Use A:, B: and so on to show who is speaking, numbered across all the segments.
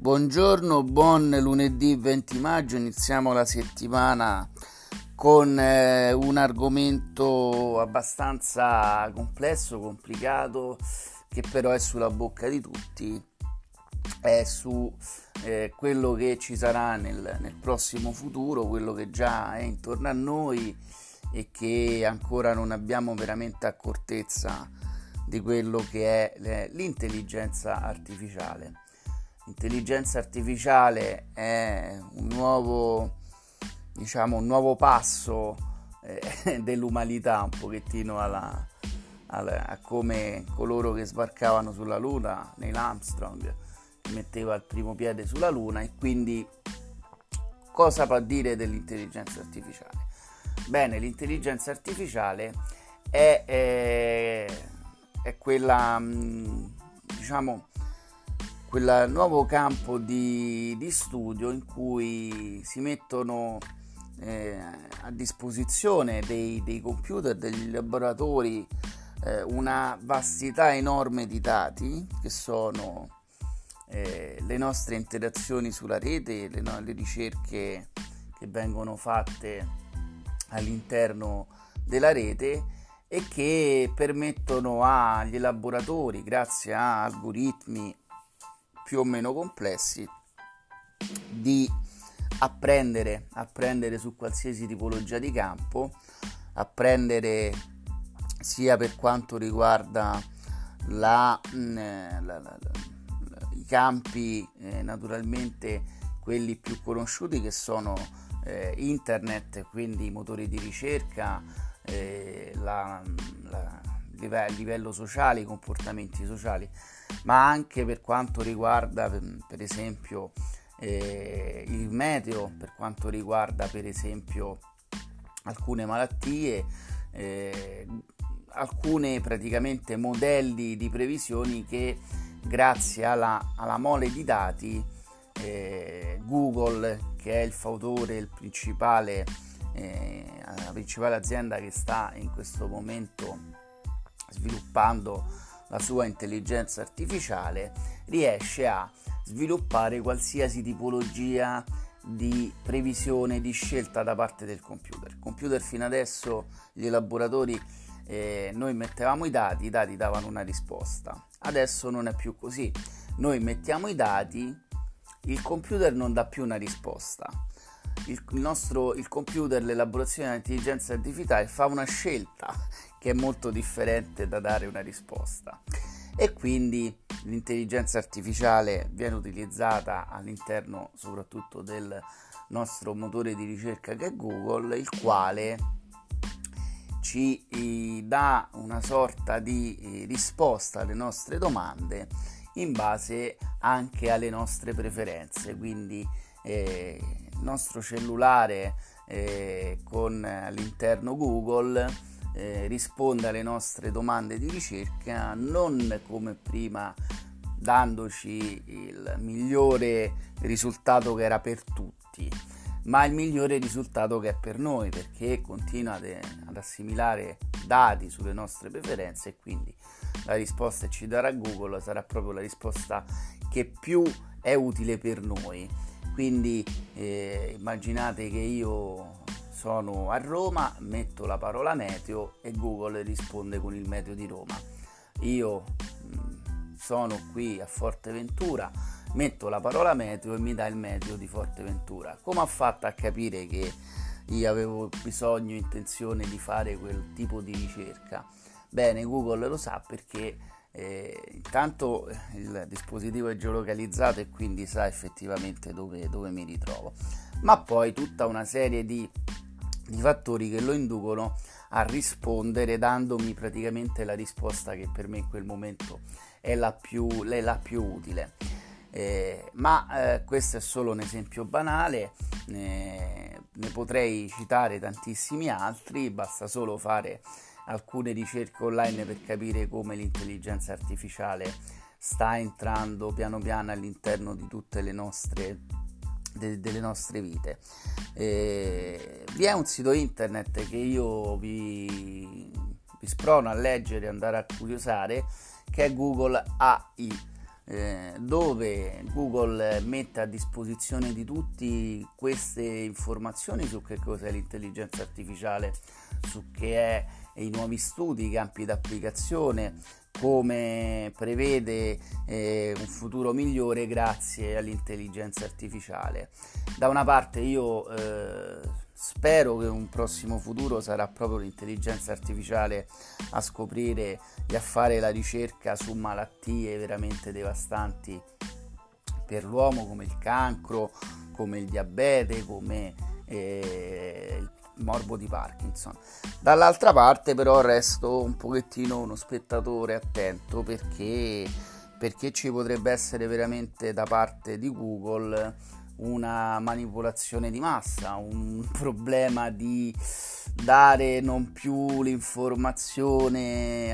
A: Buongiorno, buon lunedì 20 maggio, iniziamo la settimana con un argomento abbastanza complesso, complicato, che però è sulla bocca di tutti, è su quello che ci sarà nel prossimo futuro, quello che già è intorno a noi e che ancora non abbiamo veramente accortezza di quello che è l'intelligenza artificiale. L'intelligenza artificiale è un nuovo passo dell'umanità, un pochettino a come coloro che sbarcavano sulla Luna, Neil Armstrong, che metteva il primo piede sulla Luna. E quindi cosa può dire dell'intelligenza artificiale? Bene, l'intelligenza artificiale è quella, quel nuovo campo di studio in cui si mettono a disposizione dei computer, degli laboratori, una vastità enorme di dati che sono le nostre interazioni sulla rete, le ricerche che vengono fatte all'interno della rete e che permettono agli elaboratori, grazie a algoritmi più o meno complessi, di apprendere su qualsiasi tipologia di campo, apprendere sia per quanto riguarda i campi, naturalmente quelli più conosciuti, che sono internet, quindi i motori di ricerca, livello sociale, i comportamenti sociali, ma anche per quanto riguarda per esempio il meteo, per quanto riguarda per esempio alcune malattie, alcune praticamente modelli di previsioni che grazie alla mole di dati Google, che è il fautore, la principale azienda che sta in questo momento sviluppando la sua intelligenza artificiale, riesce a sviluppare qualsiasi tipologia di previsione, di scelta da parte del computer. Il computer fino adesso, gli elaboratori, noi mettevamo i dati davano una risposta. Adesso non è più così. Noi mettiamo i dati, il computer non dà più una risposta. Il computer, l'elaborazione dell'intelligenza artificiale, fa una scelta che è molto differente da dare una risposta, e quindi l'intelligenza artificiale viene utilizzata all'interno soprattutto del nostro motore di ricerca, che è Google, il quale ci dà una sorta di risposta alle nostre domande in base anche alle nostre preferenze. Quindi il nostro cellulare con all'interno Google risponde alle nostre domande di ricerca non come prima, dandoci il migliore risultato che era per tutti, ma il migliore risultato che è per noi, perché continua ad assimilare dati sulle nostre preferenze, e quindi la risposta che ci darà Google sarà proprio la risposta che più è utile per noi. Quindi immaginate che io sono a Roma, metto la parola meteo e Google risponde con il meteo di Roma. Io sono qui a Forteventura, metto la parola meteo e mi dà il meteo di Forteventura. Come ha fatto a capire che io avevo bisogno, intenzione di fare quel tipo di ricerca? Bene, Google lo sa perché intanto il dispositivo è geolocalizzato e quindi sa effettivamente dove mi ritrovo, ma poi tutta una serie di fattori che lo inducono a rispondere dandomi praticamente la risposta che per me in quel momento è la più utile. Questo è solo un esempio banale, ne potrei citare tantissimi altri, basta solo fare alcune ricerche online per capire come l'intelligenza artificiale sta entrando piano piano all'interno di tutte le nostre vite. Vi è un sito internet che io vi sprono a leggere e andare a curiosare, che è Google AI. dove Google mette a disposizione di tutti queste informazioni su che cos'è l'intelligenza artificiale, su che è i nuovi studi, i campi d'applicazione, come prevede un futuro migliore grazie all'intelligenza artificiale. Da una parte io spero che un prossimo futuro sarà proprio l'intelligenza artificiale a scoprire e a fare la ricerca su malattie veramente devastanti per l'uomo, come il cancro, come il diabete, come il morbo di Parkinson. Dall'altra parte però resto un pochettino uno spettatore attento, perché ci potrebbe essere veramente da parte di Google una manipolazione di massa, un problema di dare non più l'informazione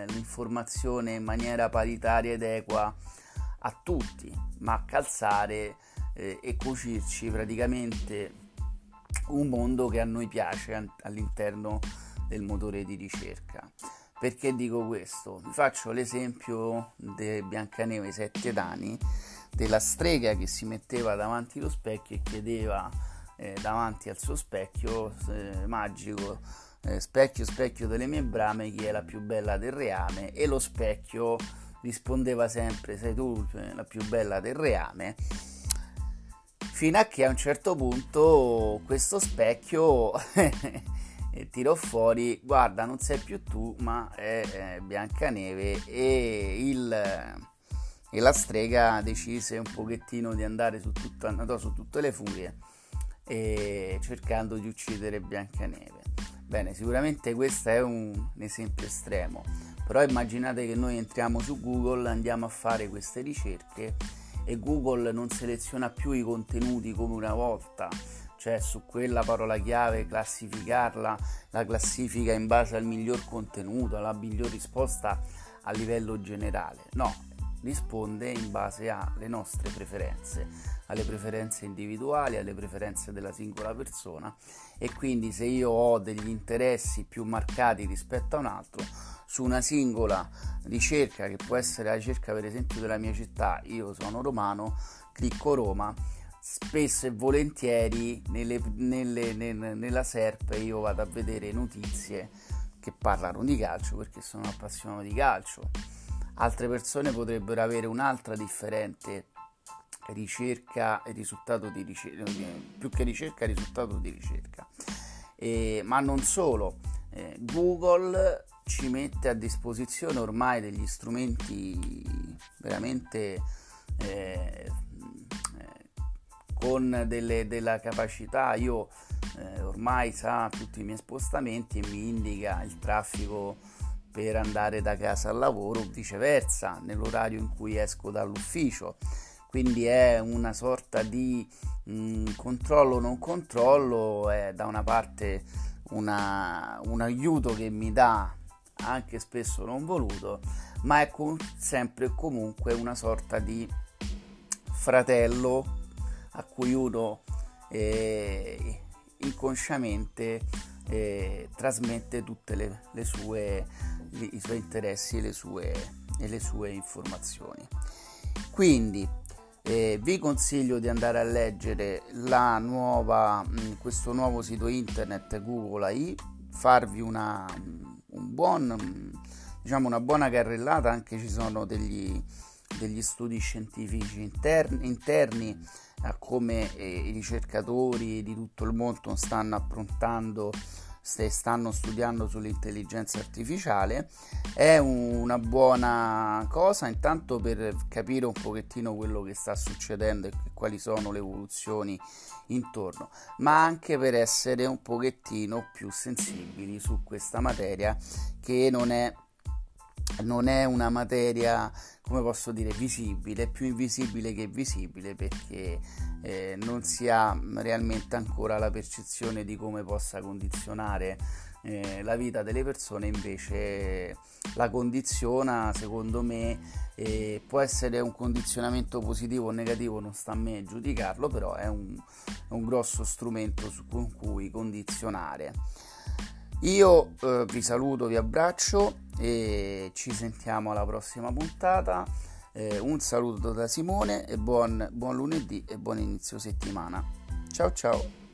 A: in maniera paritaria ed equa a tutti, ma calzare e cucirci praticamente un mondo che a noi piace all'interno del motore di ricerca. Perché dico questo? Vi faccio l'esempio di Biancaneve, i 7 anni, della strega che si metteva davanti allo specchio e chiedeva davanti al suo specchio magico, specchio, specchio delle mie brame, chi è la più bella del reame? E lo specchio rispondeva sempre: sei tu la più bella del reame, fino a che a un certo punto questo specchio tirò fuori: guarda, non sei più tu, ma è Biancaneve. E la strega decise un pochettino di andare andò su tutte le furie, cercando di uccidere Biancaneve. Bene, sicuramente questo è un esempio estremo, però immaginate che noi entriamo su Google, andiamo a fare queste ricerche e Google non seleziona più i contenuti come una volta, cioè su quella parola chiave classificarla, la classifica in base al miglior contenuto, alla miglior risposta a livello generale. No, risponde in base alle nostre preferenze, alle preferenze individuali, alle preferenze della singola persona, e quindi se io ho degli interessi più marcati rispetto a un altro su una singola ricerca, che può essere la ricerca per esempio della mia città, io sono romano, clicco Roma, spesso e volentieri nella SERP io vado a vedere notizie che parlano di calcio, perché sono appassionato di calcio. Altre persone potrebbero avere un'altra differente ricerca e risultato di ricerca, più che ricerca, risultato di ricerca. Ma non solo, Google ci mette a disposizione ormai degli strumenti veramente con della capacità. Io ormai sa tutti i miei spostamenti e mi indica il traffico per andare da casa al lavoro, viceversa nell'orario in cui esco dall'ufficio. Quindi è una sorta di controllo non controllo, è da una parte un aiuto che mi dà, anche spesso non voluto, ma è sempre e comunque una sorta di fratello a cui uno inconsciamente trasmette tutte i suoi interessi e le sue informazioni. Quindi vi consiglio di andare a leggere questo nuovo sito internet Google AI, farvi una buona carrellata. Anche ci sono degli studi scientifici interni a come i ricercatori di tutto il mondo stanno studiando sull'intelligenza artificiale. È una buona cosa intanto per capire un pochettino quello che sta succedendo e quali sono le evoluzioni intorno, ma anche per essere un pochettino più sensibili su questa materia, che non è una materia, come posso dire, visibile, è più invisibile che visibile, perché non si ha realmente ancora la percezione di come possa condizionare la vita delle persone. Invece la condiziona, secondo me, può essere un condizionamento positivo o negativo, non sta a me giudicarlo, però è un grosso strumento con cui condizionare. Io vi saluto, vi abbraccio e ci sentiamo alla prossima puntata. Un saluto da Simone e buon lunedì e buon inizio settimana. Ciao ciao!